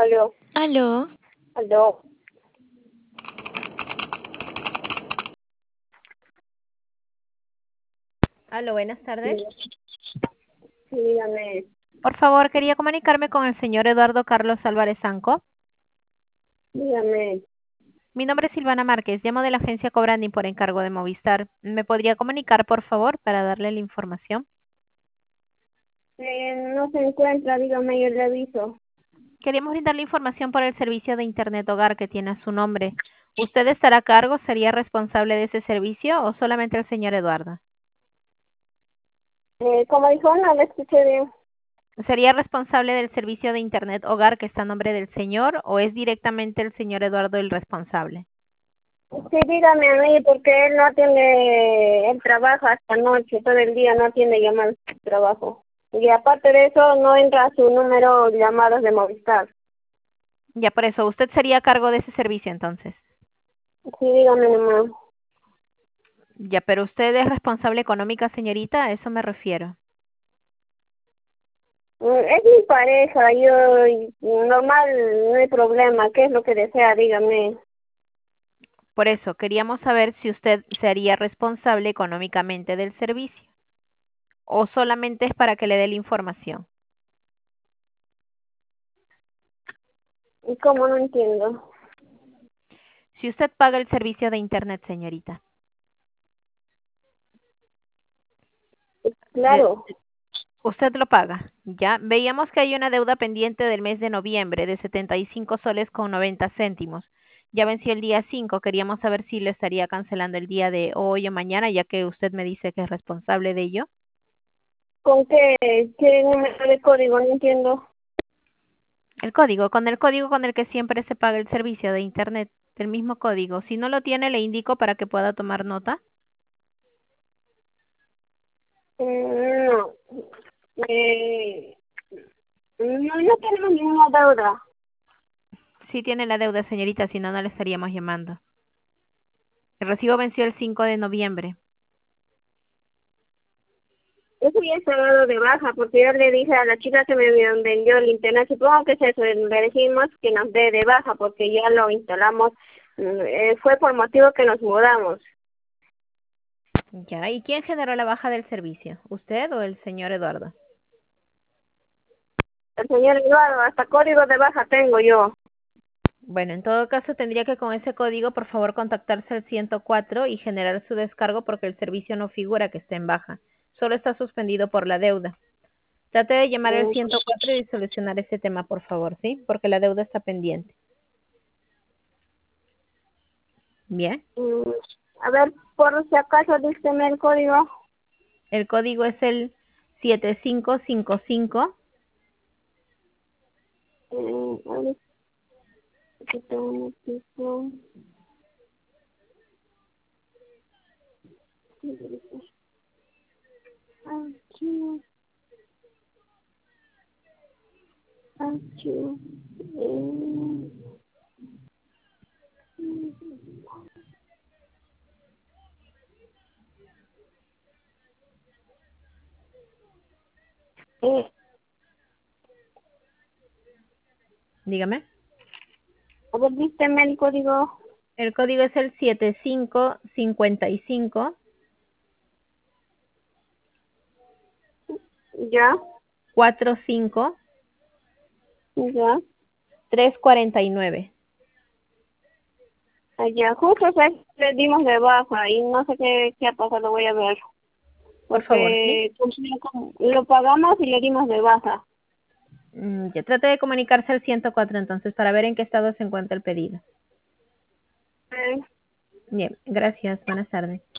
Aló, Aló, aló. aló, buenas tardes. Sí, dígame, Por favor, quería comunicarme con el señor Eduardo Carlos Álvarez Zanco. dígame. Mi nombre es Silvana Márquez, llamo de la agencia Cobranding por encargo de Movistar. ¿Me podría comunicar, por favor, para darle la información? No se encuentra, dígame, yo le aviso. Queríamos brindarle información por el servicio de Internet Hogar que tiene a su nombre. ¿Usted estará a cargo, sería responsable de ese servicio o solamente el señor Eduardo? Como dijo, no le escuché bien. ¿Sería responsable del servicio de Internet Hogar que está a nombre del señor o es directamente el señor Eduardo el responsable? Sí, dígame a mí, porque él no atiende, él trabaja hasta noche, todo el día no atiende llamadas de trabajo. Y aparte de eso, no entra a su número llamadas de Movistar. Ya por eso, ¿usted sería a cargo de ese servicio entonces? Sí, dígame nomás. Ya, pero usted es responsable económica, señorita, a eso me refiero. Es mi pareja, yo, normal, no hay problema. ¿Qué es lo que desea? Dígame. Por eso, queríamos saber si usted se haría responsable económicamente del servicio o solamente es para que le dé la información. ¿Y cómo? No entiendo. Si usted paga el servicio de Internet, señorita, le- Claro. usted lo paga, ¿ya? Veíamos que hay una deuda pendiente del mes de noviembre de 75 soles con 90 céntimos. Ya venció el día 5. Queríamos saber si le estaría cancelando el día de hoy o mañana, ya que usted me dice que es responsable de ello. ¿Con qué número de código? No entiendo. Con el código con el que siempre se paga el servicio de Internet, el mismo código. Si no lo tiene, le indico para que pueda tomar nota. No. Eh, no tenemos ninguna deuda. Sí tiene la deuda, señorita, si no, no le estaríamos llamando. El recibo venció el 5 de noviembre. Eso ya está dado de baja, porque yo le dije a la chica que me vendió el internet, supongo que es eso, le dijimos que nos dé de baja, porque ya lo instalamos, fue por motivo que nos mudamos. Ya, ¿y quién generó la baja del servicio? ¿Usted o el señor Eduardo? El señor Eduardo, hasta código de baja tengo yo. Bueno, en todo caso tendría que con ese código, por favor, contactarse al 104 y generar su descargo porque el servicio no figura que esté en baja. Solo está suspendido por la deuda. Trate de llamar al Mm, 104 y solucionar ese tema, por favor, ¿sí? Porque la deuda está pendiente. Bien. mm, a ver, por si acaso, dígame el código. El código es el 7555. A ver, aquí tengo un piso. Aquí, aquí. eh, eh, Dígame. a ver, dígame el código. El código es el 7555 Ya, 45 ya. 349. Allá, justo le dimos de baja y no sé qué ha pasado, voy a ver. Por favor, ¿sí? Porque lo pagamos y le dimos de baja. Ya trate de comunicarse al 104 entonces para ver en qué estado se encuentra el pedido. Eh, Bien, gracias. Buenas tardes.